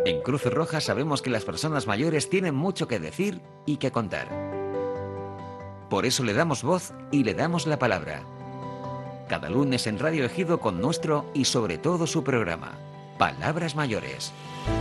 En Cruz Roja sabemos que las personas mayores tienen mucho que decir y que contar. Por eso le damos voz y le damos la palabra. Cada lunes en Radio Ejido con nuestro y sobre todo su programa, Palabras Mayores.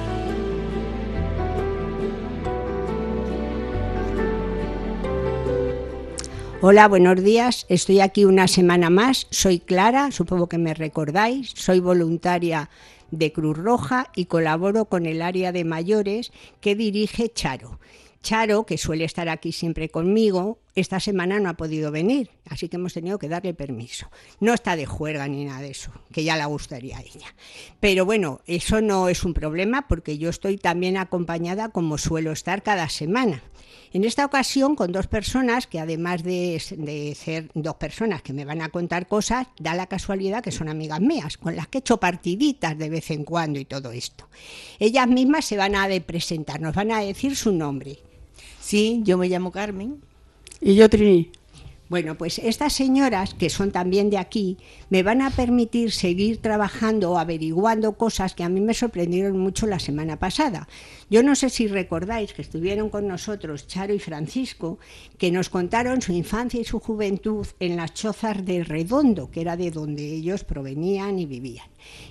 Hola, buenos días. Estoy aquí una semana más. Soy Clara, supongo que me recordáis. Soy voluntaria de Cruz Roja y colaboro con el área de mayores que dirige Charo. Charo, que suele estar aquí siempre conmigo, esta semana no ha podido venir, así que hemos tenido que darle permiso. No está de juerga ni nada de eso, que ya le gustaría a ella. Pero bueno, eso no es un problema porque yo estoy también acompañada como suelo estar cada semana. En esta ocasión con dos personas que además de ser dos personas que me van a contar cosas, da la casualidad que son amigas mías, con las que he hecho partiditas de vez en cuando y todo esto. Ellas mismas se van a presentar, nos van a decir su nombre. Sí, yo me llamo Carmen. Y yo Trini. Bueno, pues estas señoras, que son también de aquí, me van a permitir seguir trabajando o averiguando cosas que a mí me sorprendieron mucho la semana pasada. Yo no sé si recordáis que estuvieron con nosotros Charo y Francisco, que nos contaron su infancia y su juventud en las chozas de Redondo, que era de donde ellos provenían y vivían.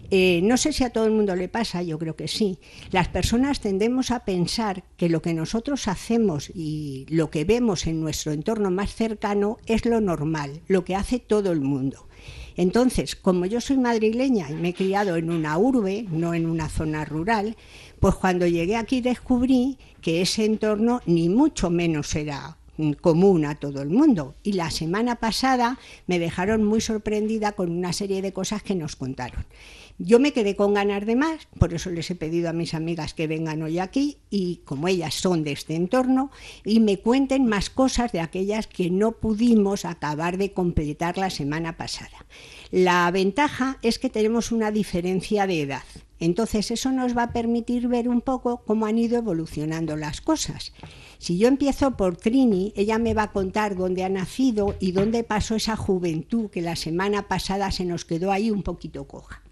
No sé si a todo el mundo le pasa, yo creo que sí. Las personas tendemos a pensar que lo que nosotros hacemos y lo que vemos en nuestro entorno más cercano es lo normal, lo que hace todo el mundo. Entonces, como yo soy madrileña y me he criado en una urbe, no en una zona rural, pues cuando llegué aquí descubrí que ese entorno ni mucho menos era común a todo el mundo. Y la semana pasada me dejaron muy sorprendida con una serie de cosas que nos contaron. Yo me quedé con ganas de más, por eso les he pedido a mis amigas que vengan hoy aquí y como ellas son de este entorno y me cuenten más cosas de aquellas que no pudimos acabar de completar la semana pasada. La ventaja es que tenemos una diferencia de edad, entonces eso nos va a permitir ver un poco cómo han ido evolucionando las cosas. Si yo empiezo por Trini, ella me va a contar dónde ha nacido y dónde pasó esa juventud que la semana pasada se nos quedó ahí un poquito coja.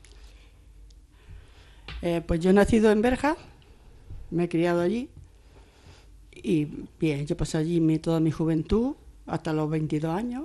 Pues yo he nacido en Berja, me he criado allí y bien, yo pasé allí toda mi juventud hasta los 22 años.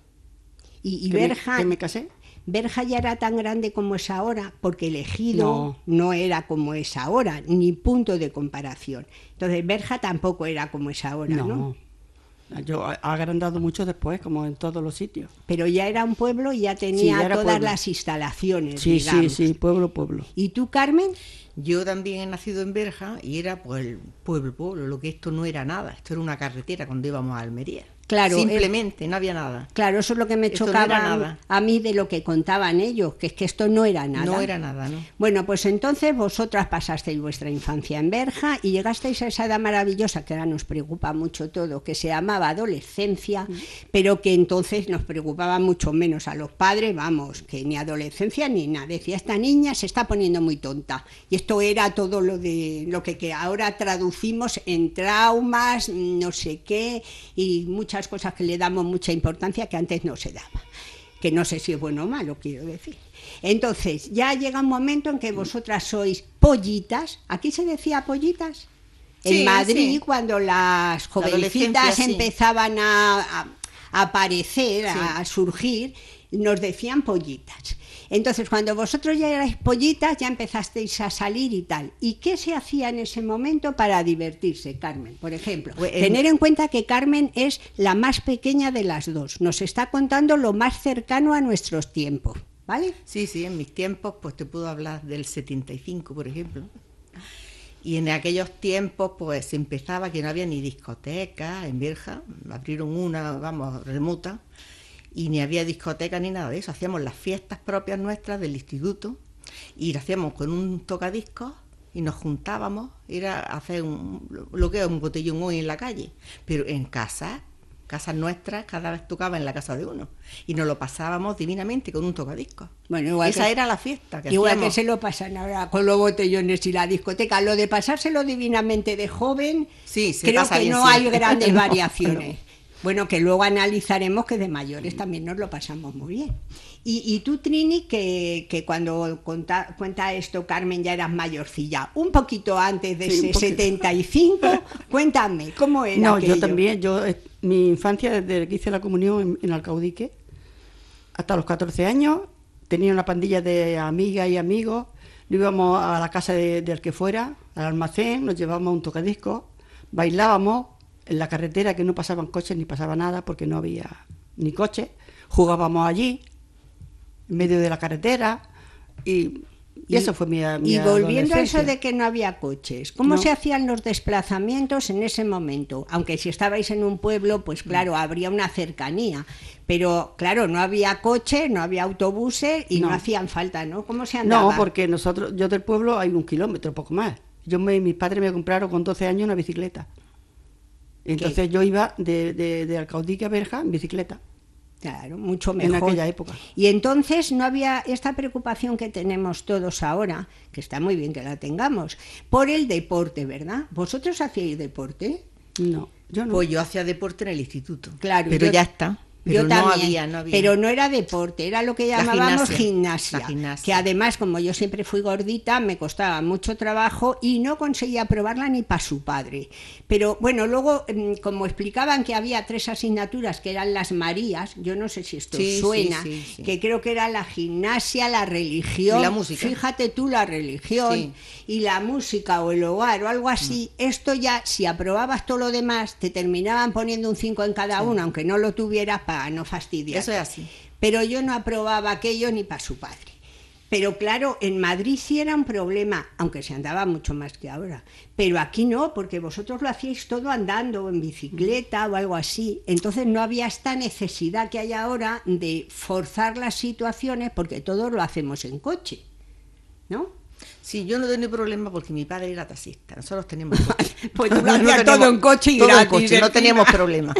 Y Berja, que me casé. Berja ya era tan grande como es ahora, porque el Ejido no era como es ahora, ni punto de comparación. Entonces Berja tampoco era como es ahora, ¿no? Yo ha agrandado mucho después, como en todos los sitios. Pero ya era un pueblo y ya tenía todas pueblo. Las instalaciones, sí, digamos. Sí, pueblo. ¿Y tú, Carmen? Yo también he nacido en Berja y era pues el pueblo, lo que esto no era nada. Esto era una carretera cuando íbamos a Almería. Claro, simplemente, no había nada. Claro, eso es lo que me chocaba no a mí de lo que contaban ellos, que es que esto no era nada. No era nada, ¿no? Bueno, pues entonces vosotras pasasteis vuestra infancia en Berja y llegasteis a esa edad maravillosa que ahora nos preocupa mucho todo, que se llamaba adolescencia, pero que entonces nos preocupaba mucho menos a los padres, vamos, que ni adolescencia ni nada. Decía, esta niña se está poniendo muy tonta. Y esto era todo lo que ahora traducimos en traumas, no sé qué, y muchas cosas que le damos mucha importancia que antes no se daba, que no sé si es bueno o malo, quiero decir. Entonces ya llega un momento en que vosotras sois pollitas. ¿Aquí se decía pollitas? En Madrid, cuando las jovencitas empezaban a aparecer, a surgir, nos decían pollitas. Entonces, cuando vosotros ya erais pollitas, ya empezasteis a salir y tal. ¿Y qué se hacía en ese momento para divertirse, Carmen? Por ejemplo, tener en cuenta que Carmen es la más pequeña de las dos. Nos está contando lo más cercano a nuestros tiempos, ¿vale? Sí, en mis tiempos, pues te puedo hablar del 75, por ejemplo. Y en aquellos tiempos, pues se empezaba que no había ni discoteca en Berja. Abrieron una, remota. Y ni había discoteca ni nada de eso, hacíamos las fiestas propias nuestras del instituto y lo hacíamos con un tocadiscos y nos juntábamos, era hacer lo que es un botellón hoy en la calle, pero en casas nuestras, cada vez tocaba en la casa de uno y nos lo pasábamos divinamente con un tocadiscos. Bueno, igual esa era la fiesta que igual hacíamos. Que se lo pasan ahora con los botellones y la discoteca. Lo de pasárselo divinamente de joven, creo que no hay grandes variaciones. Bueno, que luego analizaremos que de mayores también nos lo pasamos muy bien. Y tú, Trini, que cuando cuenta esto, Carmen, ya eras mayorcilla, un poquito antes de ese 75, cuéntame, ¿cómo era No, aquello? yo también, mi infancia, desde que hice la comunión en Alcaudique, hasta los 14 años, tenía una pandilla de amigas y amigos, nos íbamos a la casa del que fuera, al almacén, nos llevábamos un tocadiscos, bailábamos en la carretera, que no pasaban coches ni pasaba nada porque no había ni coches, jugábamos allí, en medio de la carretera, y eso fue mi Y volviendo a eso adolescencia. de que no había coches, ¿cómo No. se hacían los desplazamientos en ese momento? Aunque si estabais en un pueblo, pues claro, habría una cercanía, pero claro, no había coches, no había autobuses y no No. hacían falta, ¿no? ¿Cómo se andaba? No, porque yo del pueblo hay 1 kilómetro, poco más. Mis padres me compraron con 12 años una bicicleta. Entonces yo iba de Alcaudique a Berja en bicicleta. Claro, mucho En mejor. aquella época. Y entonces no había esta preocupación que tenemos todos ahora, que está muy bien que la tengamos, por el deporte, ¿verdad? ¿Vosotros hacíais deporte? No, yo no. Pues yo hacía deporte en el instituto. Claro, pero yo- ya está. Pero Yo no también, había. pero no era deporte, era lo que La llamábamos gimnasia. gimnasia, La gimnasia. que además, como yo siempre fui gordita, me costaba mucho trabajo y no conseguía aprobarla ni para su padre. Pero bueno, luego, como explicaban que había 3 asignaturas que eran las Marías, yo no sé si esto Sí, suena, sí. que creo que era la gimnasia, la religión, Y la música. fíjate tú, la religión Sí. y la música o el hogar o algo así, esto ya, si aprobabas todo lo demás, te terminaban poniendo un 5 en cada uno, aunque no lo tuvieras para no fastidiar. Eso es así. Pero yo no aprobaba aquello ni para su padre. Pero claro, en Madrid sí era un problema, aunque se andaba mucho más que ahora. Pero aquí no, porque vosotros lo hacíais todo andando, en bicicleta o algo así. Entonces no había esta necesidad que hay ahora de forzar las situaciones, porque todos lo hacemos en coche, ¿no? Sí, yo no tenía problema porque mi padre era taxista. Nosotros teníamos coche. Pues tú lo No hacías teníamos- todo en coche y todo en gratis, coche, no encima. teníamos problema.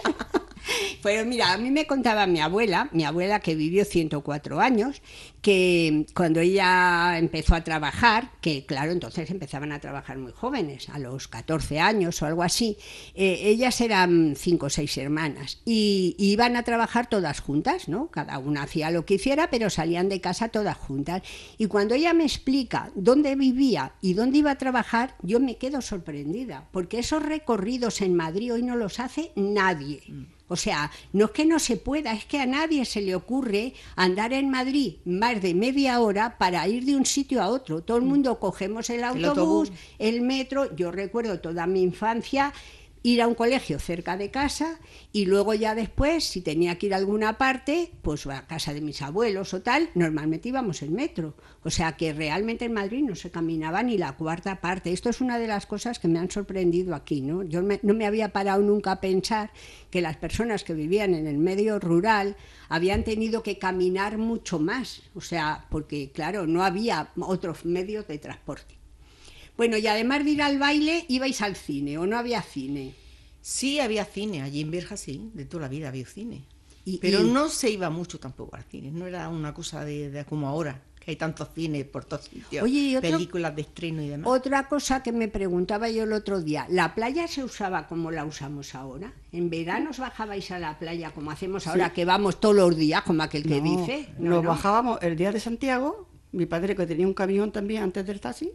Pero mira, a mí me contaba mi abuela que vivió 104 años, que cuando ella empezó a trabajar, que claro, entonces empezaban a trabajar muy jóvenes, a los 14 años o algo así, ellas eran 5 o 6 hermanas y iban a trabajar todas juntas, ¿no? Cada una hacía lo que hiciera, pero salían de casa todas juntas. Y cuando ella me explica dónde vivía y dónde iba a trabajar, yo me quedo sorprendida, porque esos recorridos en Madrid hoy no los hace nadie. O sea, no es que no se pueda, es que a nadie se le ocurre andar en Madrid más de media hora para ir de un sitio a otro. Todo el mundo cogemos el autobús, el metro. Yo recuerdo toda mi infancia ir a un colegio cerca de casa y luego ya después, si tenía que ir a alguna parte, pues a casa de mis abuelos o tal, normalmente íbamos en metro. O sea que realmente en Madrid no se caminaba ni la cuarta parte. Esto es una de las cosas que me han sorprendido aquí, ¿no? Yo no me había parado nunca a pensar que las personas que vivían en el medio rural habían tenido que caminar mucho más. O sea, porque claro, no había otros medios de transporte. Bueno, y además de ir al baile, ¿ibais al cine o no había cine? Sí, había cine. Allí en Berja sí, de toda la vida había cine. Y- Pero y- no se iba mucho tampoco al cine. No era una cosa de como ahora, que hay tantos cines por todos sitios. Oye, y otro- películas de estreno y demás. Otra cosa que me preguntaba yo el otro día, ¿la playa se usaba como la usamos ahora? ¿En verano os bajabais a la playa como hacemos ahora, que vamos todos los días, como aquel que No, dice? nos bajábamos el día de Santiago, mi padre que tenía un camión también antes del taxi,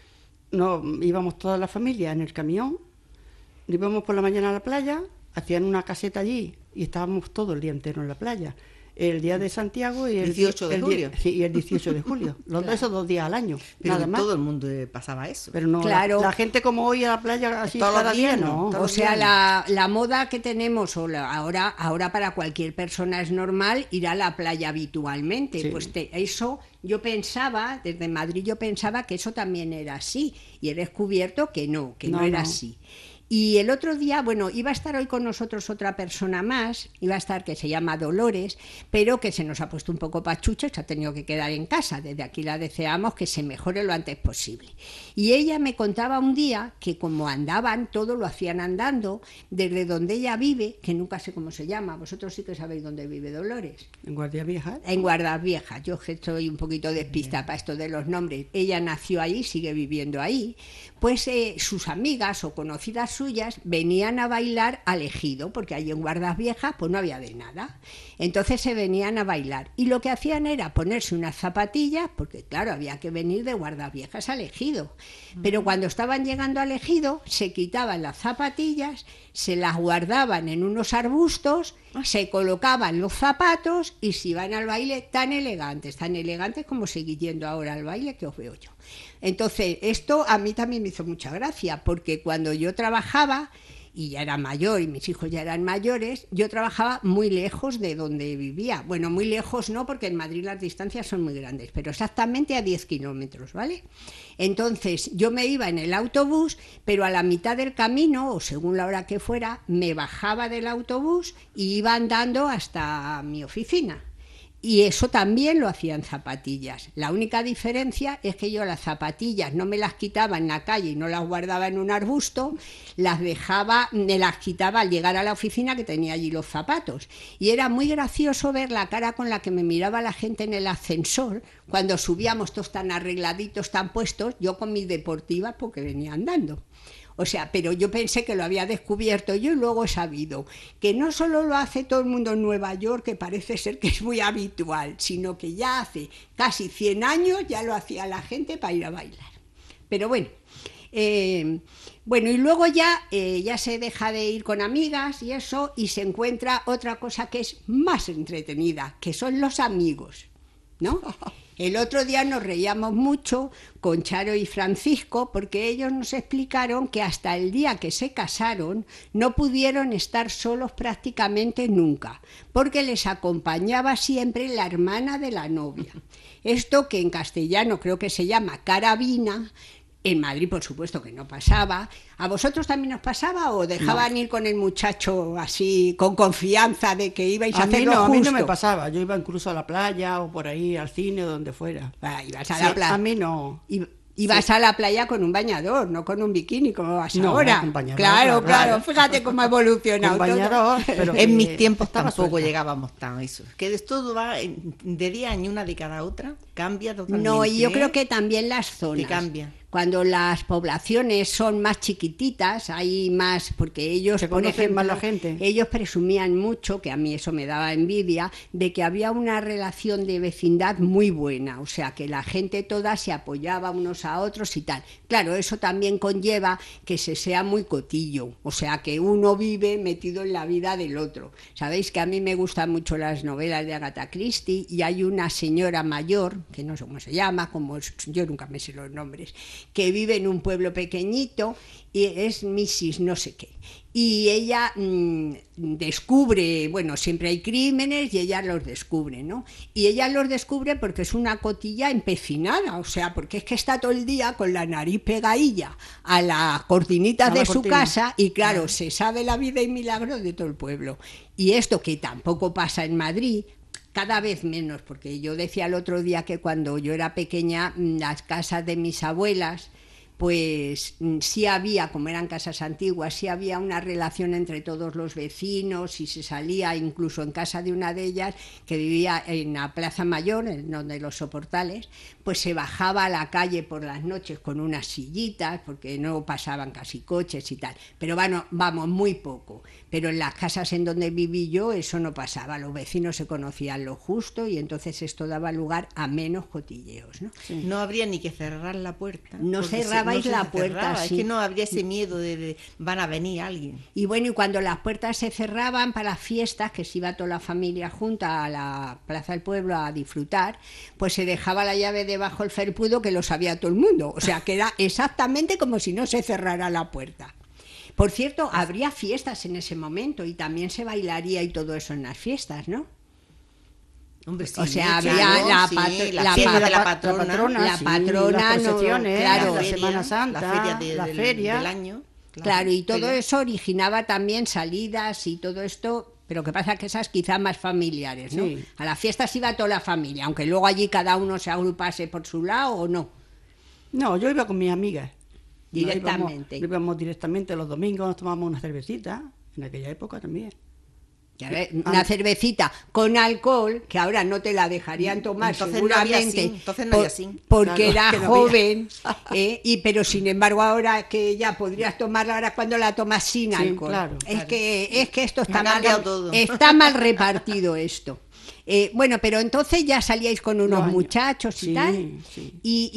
íbamos toda la familia en el camión, íbamos por la mañana a la playa, hacían una caseta allí y estábamos todo el día entero en la playa. El día de Santiago y el 18 de julio. Sí, y el 18 de julio. Esos 2 días al año, Pero nada más. todo el mundo pasaba eso. Pero no, Claro. la gente como hoy a la playa así Todos los cada día, días, no. todos O los sea, días. la moda que tenemos ahora para cualquier persona es normal ir a la playa habitualmente. Sí. Pues eso yo pensaba, desde Madrid yo pensaba que eso también era así. Y he descubierto que no No, era no. así. Y el otro día, bueno, iba a estar hoy con nosotros otra persona más, iba a estar que se llama Dolores, pero que se nos ha puesto un poco pachucha y se ha tenido que quedar en casa. Desde aquí la deseamos que se mejore lo antes posible. Y ella me contaba un día que como andaban, todo lo hacían andando, desde donde ella vive, que nunca sé cómo se llama, vosotros sí que sabéis dónde vive Dolores. En Guardia Vieja. En Guardas Viejas, yo que estoy un poquito despista para esto de los nombres. Ella nació ahí, sigue viviendo ahí. Pues sus amigas o conocidas suyas venían a bailar al ejido, porque allí en Guardas Viejas pues no había de nada. Entonces se venían a bailar y lo que hacían era ponerse unas zapatillas, porque claro, había que venir de Guardas Viejas al ejido. Pero cuando estaban llegando al ejido se quitaban las zapatillas, se las guardaban en unos arbustos, se colocaban los zapatos y se iban al baile tan elegantes como seguir yendo ahora al baile que os veo yo. Entonces, esto a mí también me hizo mucha gracia, porque cuando yo trabajaba, y ya era mayor y mis hijos ya eran mayores, yo trabajaba muy lejos de donde vivía. Bueno, muy lejos no, porque en Madrid las distancias son muy grandes, pero exactamente a 10 kilómetros, ¿vale? Entonces, yo me iba en el autobús, pero a la mitad del camino, o según la hora que fuera, me bajaba del autobús y iba andando hasta mi oficina. Y eso también lo hacía en zapatillas. La única diferencia es que yo las zapatillas no me las quitaba en la calle y no las guardaba en un arbusto, me las quitaba al llegar a la oficina, que tenía allí los zapatos. Y era muy gracioso ver la cara con la que me miraba la gente en el ascensor cuando subíamos todos tan arregladitos, tan puestos, yo con mis deportivas porque venía andando. O sea, pero yo pensé que lo había descubierto yo y luego he sabido que no solo lo hace todo el mundo en Nueva York, que parece ser que es muy habitual, sino que ya hace casi 100 años ya lo hacía la gente para ir a bailar. Pero bueno, y luego ya se deja de ir con amigas y eso, y se encuentra otra cosa que es más entretenida, que son los amigos, ¿no? El otro día nos reíamos mucho con Charo y Francisco porque ellos nos explicaron que hasta el día que se casaron no pudieron estar solos prácticamente nunca, porque les acompañaba siempre la hermana de la novia. Esto que en castellano creo que se llama carabina. En Madrid, por supuesto, que no pasaba. ¿A vosotros también os pasaba o dejaban ir con el muchacho así, con confianza de que ibais a hacerlo justo? A mí no me pasaba. Yo iba incluso a la playa o por ahí, al cine o donde fuera. Ibas a la playa. A mí no. Ibas a la playa con un bañador, no con un bikini como vas ahora. Con bañador, claro. Fíjate cómo ha evolucionado. Con bañador, pero en mis tiempos tampoco suelta. Llegábamos tan a eso. Que todo va de día en una de cada otra, cambia totalmente. No, y yo creo que también las zonas. Que cambia. Cuando las poblaciones son más chiquititas, hay más, porque ellos, por ejemplo, más la gente. Ellos presumían mucho, que a mí eso me daba envidia, de que había una relación de vecindad muy buena, o sea, que la gente toda se apoyaba unos a otros y tal. Claro, eso también conlleva que se sea muy cotillo, o sea, que uno vive metido en la vida del otro. Sabéis que a mí me gustan mucho las novelas de Agatha Christie y hay una señora mayor, que no sé cómo se llama, yo nunca me sé los nombres, que vive en un pueblo pequeñito y es Mrs. no sé qué. Y ella descubre, bueno, siempre hay crímenes y ella los descubre, ¿no? Y ella los descubre porque es una cotilla empecinada, o sea, porque es que está todo el día con la nariz pegadilla a las cortinitas de su casa y claro, se sabe la vida y milagros de todo el pueblo. Y esto que tampoco pasa en Madrid, cada vez menos, porque yo decía el otro día que cuando yo era pequeña, las casas de mis abuelas, pues sí había, como eran casas antiguas, sí había una relación entre todos los vecinos y se salía incluso en casa de una de ellas, que vivía en la Plaza Mayor, en donde los Soportales, pues se bajaba a la calle por las noches con unas sillitas, porque no pasaban casi coches y tal, pero vamos, muy poco. Pero en las casas en donde viví yo eso no pasaba, los vecinos se conocían lo justo y entonces esto daba lugar a menos cotilleos, ¿no? Sí. No habría ni que cerrar la puerta. No cerrabais la puerta, sí. Es que no habría ese miedo de van a venir alguien. Y bueno, y cuando las puertas se cerraban para las fiestas, que se iba toda la familia junta a la Plaza del Pueblo a disfrutar, pues se dejaba la llave debajo del felpudo, que lo sabía todo el mundo, o sea que era exactamente como si no se cerrara la puerta. Por cierto, habría fiestas en ese momento y también se bailaría y todo eso en las fiestas, ¿no? Hombre, sí, o sea, claro, había la fiesta de la patrona, las procesiones, claro, la Semana Santa, la feria del año. Claro, y todo eso originaba también salidas y todo esto, pero que pasa que esas quizás más familiares, ¿no? Sí. A las fiestas iba toda la familia, aunque luego allí cada uno se agrupase por su lado o no. No, yo iba con mis amigas. Directamente. Íbamos directamente los domingos, nos tomábamos una cervecita, en aquella época también. Una cervecita con alcohol, que ahora no te la dejarían tomar Entonces no había seguramente, sin, entonces no había sin. porque Claro, era que no joven, pero sin embargo ahora que ya podrías tomarla, ahora cuando la tomas sin Sí, alcohol. claro, es claro. que esto Ha está cambiado todo. está mal repartido esto. Bueno, pero entonces ya salíais con unos Los años. muchachos y Sí, tal. sí.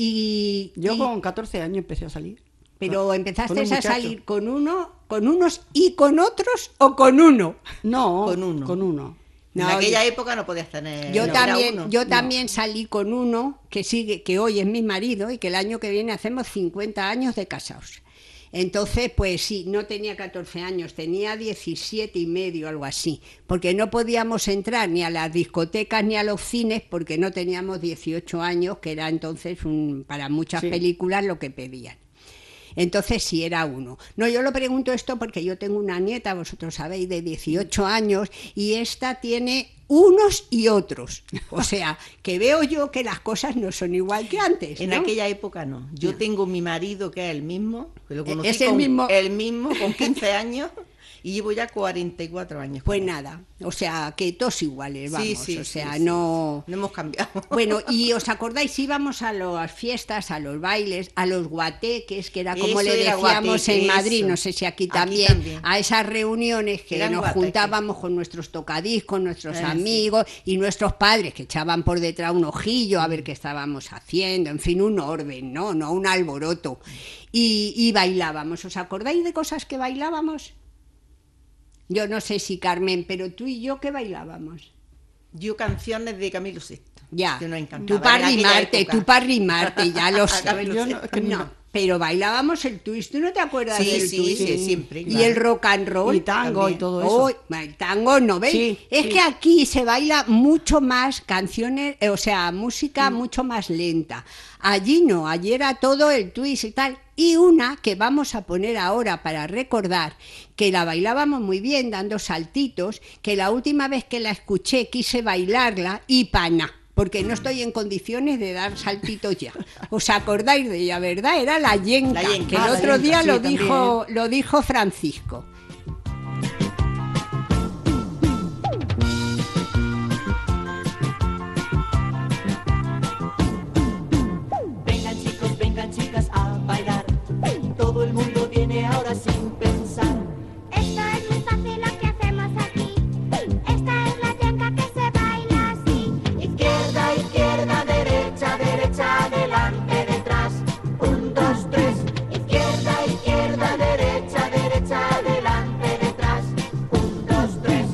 Y Yo con 14 años empecé a salir. pero Con empezaste un a muchacho. salir con unos y con otros o con uno. No, Con uno. Con uno. No, en aquella época no podías tener. Yo no, era también, uno. yo también salí con uno que hoy es mi marido y que el año que viene hacemos 50 años de casados. Entonces, pues sí, no tenía 14 años, tenía 17 y medio, algo así, porque no podíamos entrar ni a las discotecas ni a los cines porque no teníamos 18 años, que era entonces para muchas Sí. películas lo que pedían. Entonces sí era uno. No, yo lo pregunto esto porque yo tengo una nieta, vosotros sabéis, de 18 años y esta tiene unos y otros. O sea, que veo yo que las cosas no son igual que antes, En ¿no? aquella época no. Yo tengo mi marido que es el mismo, que lo conocí Es el mismo. el mismo con 15 años y llevo ya 44 años. Pues con él. nada, o sea, que todos iguales, vamos, Sí, sí, o sea, sí, sí, no... sí. No hemos cambiado. Bueno, y os acordáis, íbamos a las fiestas, a los bailes, a los guateques, que era como Eso le era decíamos guateque, en Madrid, eso. no sé si aquí Aquí también, también. a esas reuniones que Eran nos guateques. juntábamos con nuestros tocadiscos, nuestros Sí. amigos y nuestros padres que echaban por detrás un ojillo a ver qué estábamos haciendo, en fin, un orden, no un alboroto. Y bailábamos, ¿os acordáis de cosas que bailábamos? Yo no sé si Carmen, pero tú y yo, ¿qué bailábamos? Yo canciones de Camilo VI. Ya, Que nos tú encantaban para en aquella rimarte, época. tú para rimarte, ya lo sé. Camilo Yo VI. no, es que No, pero bailábamos el twist, ¿tú no te acuerdas Sí, del sí, twist? sí, siempre, Y claro. el rock and roll. Y tango también. y todo eso. Oh, el tango, ¿no veis? Sí, es sí. que aquí se baila mucho más canciones, o sea, música mucho más lenta. Allí no, allí era todo el twist y tal. Y una que vamos a poner ahora para recordar, que la bailábamos muy bien dando saltitos, que la última vez que la escuché quise bailarla y pana, porque no estoy en condiciones de dar saltitos ya. ¿Os acordáis de ella, verdad? Era la yenca, La yenca. que el Ah, la otro yenca, día sí, lo dijo Francisco. Vengan chicos, vengan chicas a bailar. Todo el mundo viene ahora sin pensar. Esto es muy fácil lo que hacemos aquí. Esta es la yenca que se baila así. Izquierda, izquierda, derecha, derecha, adelante, detrás. 1, 2, 3. Izquierda, izquierda, derecha, derecha, adelante, detrás. 1, 2, 3.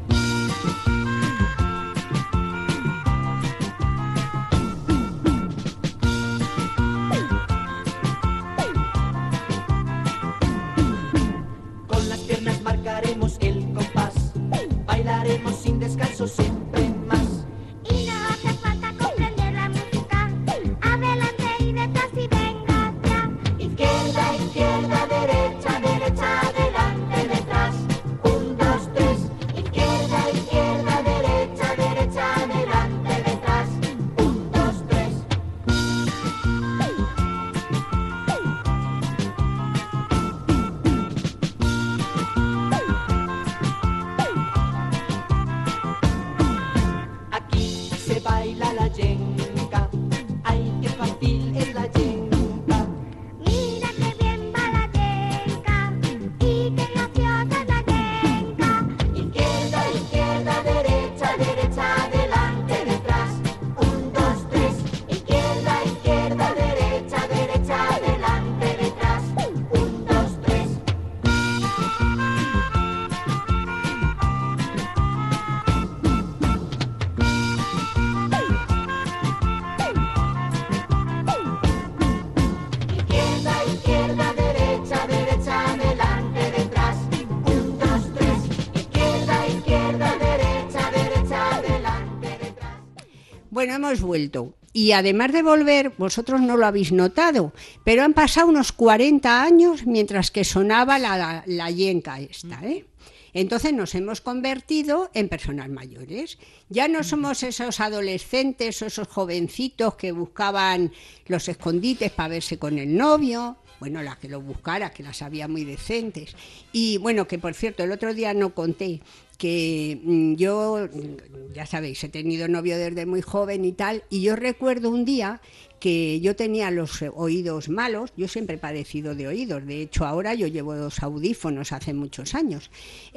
Con las piernas marcaremos el compás. Bailaremos sin descanso, siempre más. Y no hace falta comprender la música. Adelante y detrás y venga atrás. Izquierda, izquierda, derecha, derecha, adelante, detrás. 1, 2, 3. Izquierda, izquierda, derecha, derecha, adelante, detrás. 1, 2, 3. Aquí se baila la yenca. Ay, qué fácil es la yenca. Mira qué bien va la yenca. Y qué graciosa es la yenca. Izquierda, izquierda, derecha, derecha, adelante, detrás. 1, 2, 3. Izquierda, izquierda, derecha, derecha, adelante, detrás. 1, 2, 3. Izquierda, izquierda, derecha, derecha, adelante, detrás. 1, 2, 3. Izquierda, izquierda, derecha, derecha, adelante, detrás. Bueno, hemos vuelto. Y además de volver, vosotros no lo habéis notado, pero han pasado unos 40 años mientras que sonaba la yenca esta, ¿eh? Entonces nos hemos convertido en personas mayores. Ya no somos esos adolescentes o esos jovencitos que buscaban los escondites para verse con el novio. Bueno, las que los buscara, que las había muy decentes. Y bueno, que por cierto, el otro día no conté que yo, ya sabéis, he tenido novio desde muy joven y tal, y yo recuerdo un día que yo tenía los oídos malos. Yo siempre he padecido de oídos, de hecho ahora yo llevo 2 audífonos hace muchos años.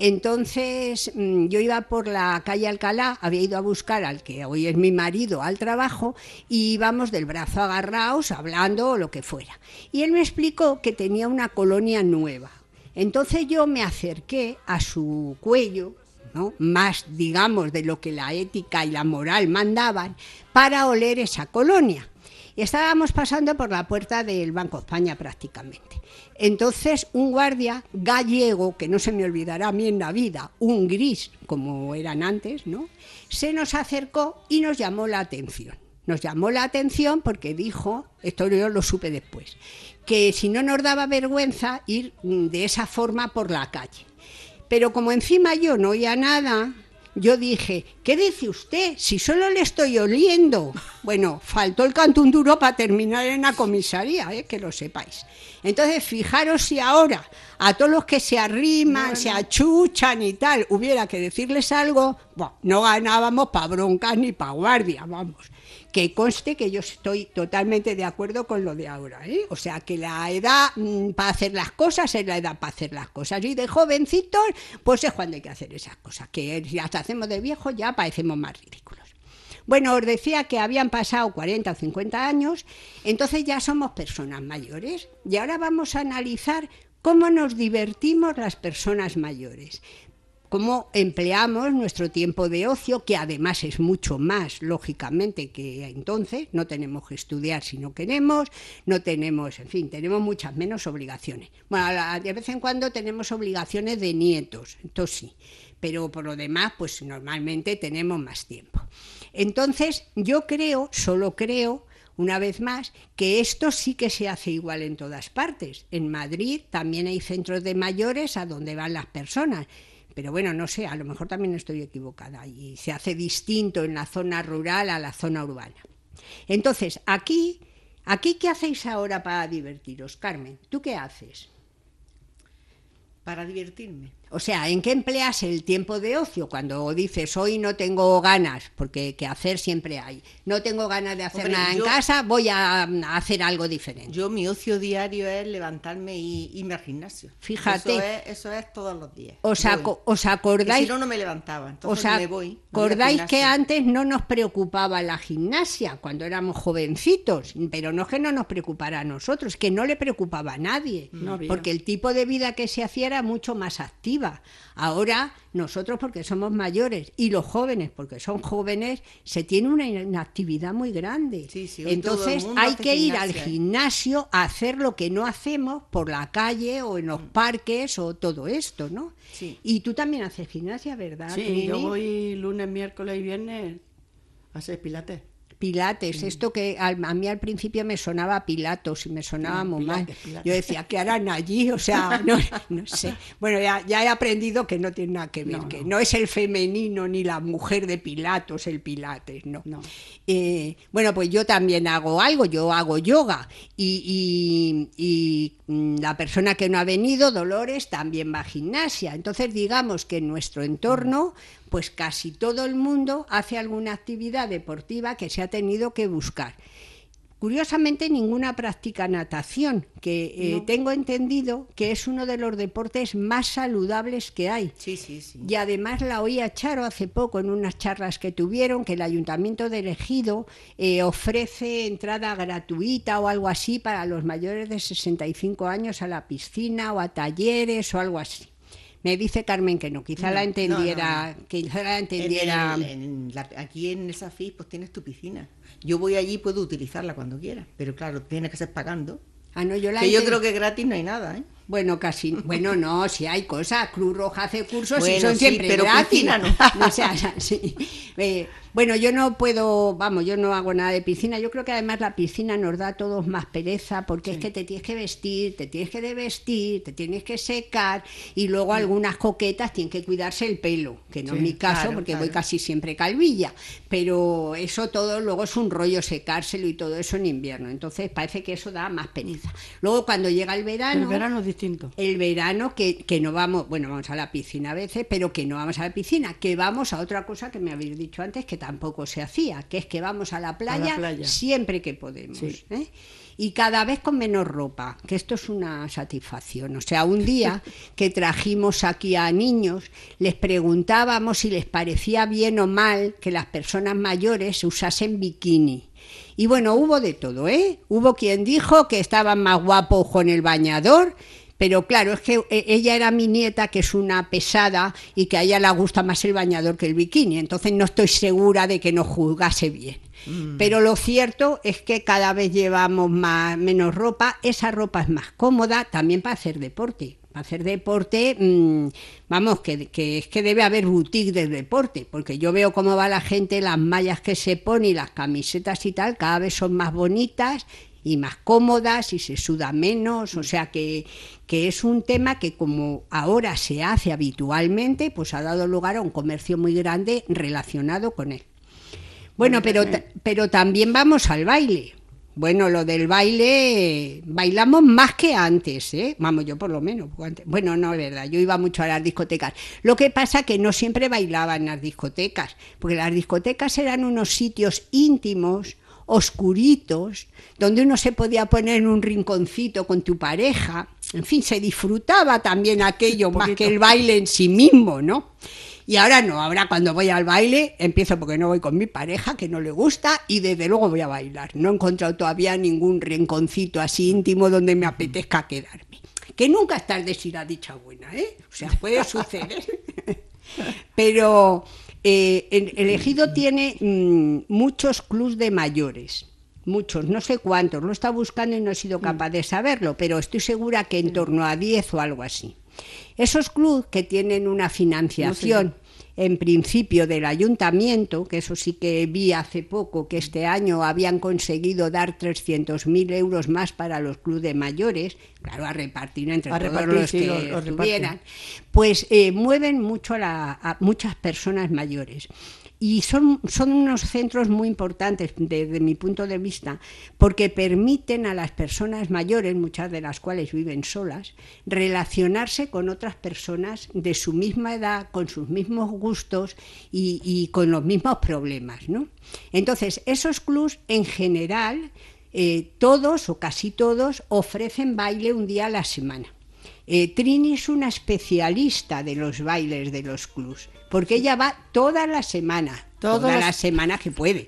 Entonces yo iba por la calle Alcalá, había ido a buscar al que hoy es mi marido al trabajo, y íbamos del brazo agarrados hablando o lo que fuera, y él me explicó que tenía una colonia nueva. Entonces yo me acerqué a su cuello, ¿no?, más, digamos, de lo que la ética y la moral mandaban, para oler esa colonia. Y estábamos pasando por la puerta del Banco de España prácticamente. Entonces un guardia gallego, que no se me olvidará a mí en la vida, un gris, como eran antes, ¿no?, se nos acercó y nos llamó la atención. Nos llamó la atención porque dijo, esto yo lo supe después, que si no nos daba vergüenza ir de esa forma por la calle. Pero como encima yo no oía nada, yo dije, ¿qué dice usted? Si solo le estoy oliendo. Bueno, faltó el cantún duro para terminar en la comisaría, que lo sepáis. Entonces, fijaros si ahora a todos los que se arriman, se achuchan y tal, hubiera que decirles algo, bueno, no ganábamos para broncas ni para guardia, vamos. Que conste que yo estoy totalmente de acuerdo con lo de ahora, ¿eh? O sea, que la edad para hacer las cosas es la edad para hacer las cosas. Y de jovencitos, pues es cuando hay que hacer esas cosas. Que si las hacemos de viejos ya parecemos más ridículos. Bueno, os decía que habían pasado 40 o 50 años, entonces ya somos personas mayores. Y ahora vamos a analizar cómo nos divertimos las personas mayores. Cómo empleamos nuestro tiempo de ocio, que además es mucho más, lógicamente, que entonces. No tenemos que estudiar si no queremos, no tenemos, en fin, tenemos muchas menos obligaciones. Bueno, de vez en cuando tenemos obligaciones de nietos, entonces sí, pero por lo demás, pues normalmente tenemos más tiempo. Entonces, yo creo, solo creo, una vez más, que esto sí que se hace igual en todas partes. En Madrid también hay centros de mayores a donde van las personas. Pero bueno, no sé, a lo mejor también estoy equivocada y se hace distinto en la zona rural a la zona urbana. Entonces, aquí ¿qué hacéis ahora para divertiros? Carmen, ¿tú qué haces? Para divertirme. O sea, ¿en qué empleas el tiempo de ocio? Cuando dices, hoy no tengo ganas, porque que hacer siempre hay. No tengo ganas de hacer nada en casa, voy a hacer algo diferente. Yo, mi ocio diario es levantarme y irme al gimnasio. Fíjate. Eso es todos los días. ¿Os acordáis? Que si no, no me levantaba, entonces me voy. ¿Acordáis que antes no nos preocupaba la gimnasia cuando éramos jovencitos? Pero no es que no nos preocupara a nosotros, que no le preocupaba a nadie. No había. Porque el tipo de vida que se hacía era mucho más activa. Ahora nosotros, porque somos mayores, y los jóvenes, porque son jóvenes, se tiene una actividad muy grande. Sí, entonces hay que ir al gimnasio a hacer lo que no hacemos por la calle o en los parques o todo esto, ¿no? Sí. Y tú también haces gimnasia, ¿verdad? Sí, Trini? yo voy lunes, miércoles y viernes a hacer pilates. Pilates, esto que a mí al principio me sonaba Pilatos y me sonaba muy mal. Pilates. Yo decía, ¿qué harán allí? O sea, no sé. Bueno, ya he aprendido que no tiene nada que ver, que no es el femenino ni la mujer de Pilatos el Pilates, no. Bueno, pues yo también hago algo, yo hago yoga y la persona que no ha venido, Dolores, también va a gimnasia. Entonces, digamos que en nuestro entorno, pues casi todo el mundo hace alguna actividad deportiva que se ha tenido que buscar. Curiosamente, ninguna practica natación, que tengo entendido que es uno de los deportes más saludables que hay. Sí. Y además la oí a Charo hace poco en unas charlas que tuvieron, que el Ayuntamiento de Ejido ofrece entrada gratuita o algo así para los mayores de 65 años a la piscina o a talleres o algo así. Me dice Carmen que no, quizá la entendiera. No. Quizá la entendiera. Aquí en el SAFIS pues tienes tu piscina. Yo voy allí y puedo utilizarla cuando quiera, pero claro, tienes que ser pagando. No, yo creo que gratis no hay nada, ¿eh? Bueno, casi. Bueno, no, si hay cosas. Cruz Roja hace cursos y Bueno, son sí, siempre pero gratis. piscina no. O sea, sí. Bueno, yo no puedo, vamos, yo no hago nada de piscina. Yo creo que además la piscina nos da a todos más pereza, porque es que te tienes que vestir, te tienes que desvestir, te tienes que secar, y luego algunas coquetas tienen que cuidarse el pelo, que no Sí, es mi caso, claro, porque claro. voy casi siempre calvilla. Pero eso todo luego es un rollo secárselo y todo eso en invierno. Entonces parece que eso da más pereza. Luego cuando llega el verano... El verano es distinto. El verano que no vamos, bueno, vamos a la piscina a veces, pero que no vamos a la piscina, que vamos a otra cosa que me habéis dicho antes que tampoco se hacía, que es que vamos a la playa, playa. siempre que podemos. Sí. ¿Eh? Y cada vez con menos ropa, que esto es una satisfacción. O sea, un día que trajimos aquí a niños, les preguntábamos si les parecía bien o mal que las personas mayores usasen bikini. Y bueno, hubo de todo, ¿eh? Hubo quien dijo que estaban más guapos con el bañador, pero claro, es que ella era mi nieta, que es una pesada, y que a ella le gusta más el bañador que el bikini, entonces no estoy segura de que nos juzgase bien. Pero lo cierto es que cada vez llevamos menos ropa, esa ropa es más cómoda también para hacer deporte. Para hacer deporte, vamos, que es que debe haber boutique de deporte, porque yo veo cómo va la gente, las mallas que se pone y las camisetas y tal, cada vez son más bonitas y más cómodas y se suda menos, o sea que es un tema que como ahora se hace habitualmente, pues ha dado lugar a un comercio muy grande relacionado con él. Bueno, pero también vamos al baile. Bueno, lo del baile, bailamos más que antes, ¿eh? Vamos, yo por lo menos. Bueno, no es verdad, yo iba mucho a las discotecas. Lo que pasa que no siempre bailaba en las discotecas, porque las discotecas eran unos sitios íntimos, oscuritos, donde uno se podía poner en un rinconcito con tu pareja. En fin, se disfrutaba también aquello más que el baile en sí mismo, ¿no? Y ahora no, ahora cuando voy al baile empiezo porque no voy con mi pareja, que no le gusta, y desde luego voy a bailar. No he encontrado todavía ningún rinconcito así íntimo donde me apetezca quedarme. Que nunca es tarde si la dicha buena, ¿eh? O sea, puede suceder. Pero el Ejido tiene muchos clubs de mayores. Muchos, no sé cuántos, lo he estado buscando y no he sido capaz de saberlo, pero estoy segura que en torno a 10 o algo así. Esos clubs que tienen una financiación, en principio del ayuntamiento, que eso sí que vi hace poco, que este año habían conseguido dar 300.000 euros más para los clubes de mayores, claro, a repartir entre todos los que estuvieran, pues mueven mucho a muchas personas mayores. Y son unos centros muy importantes desde mi punto de vista, porque permiten a las personas mayores, muchas de las cuales viven solas, relacionarse con otras personas de su misma edad, con sus mismos gustos y con los mismos problemas, ¿no? Entonces, esos clubs en general, todos o casi todos ofrecen baile un día a la semana. Trini es una especialista de los bailes de los clubs, porque ella va toda la semana que puede.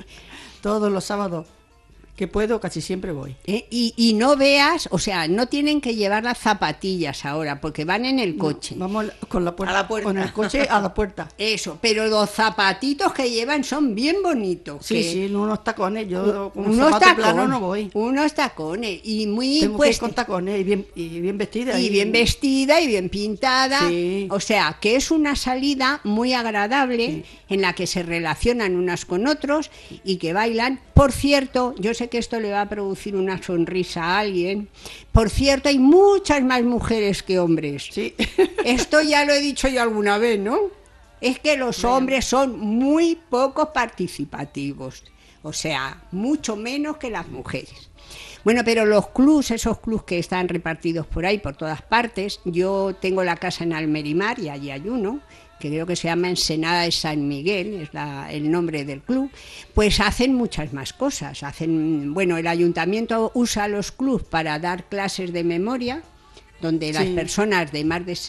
Todos los sábados que puedo, casi siempre voy. Y no veas, o sea, no tienen que llevar las zapatillas ahora, porque van en el coche. No, vamos con la puerta, A la puerta. con el coche a la puerta. Eso, pero los zapatitos que llevan son bien bonitos. Sí, sí, unos tacones. Yo con un unos zapato plano no voy. Unos tacones y muy Tengo que ir con tacones y bien vestida. Y bien vestida y bien pintada. Sí. O sea, que es una salida muy agradable en la que se relacionan unas con otros y que bailan. Por cierto, yo sé que esto le va a producir una sonrisa a alguien. Por cierto, hay muchas más mujeres que hombres. Sí. Esto ya lo he dicho yo alguna vez, ¿no? Es que los hombres son muy poco participativos. O sea, mucho menos que las mujeres. Bueno, pero los clubs, esos clubs que están repartidos por ahí, por todas partes, yo tengo la casa en Almerimar y allí hay uno, que creo que se llama Ensenada de San Miguel, es el nombre del club, pues hacen muchas más cosas. Bueno, el ayuntamiento usa los clubs para dar clases de memoria, donde las personas de más de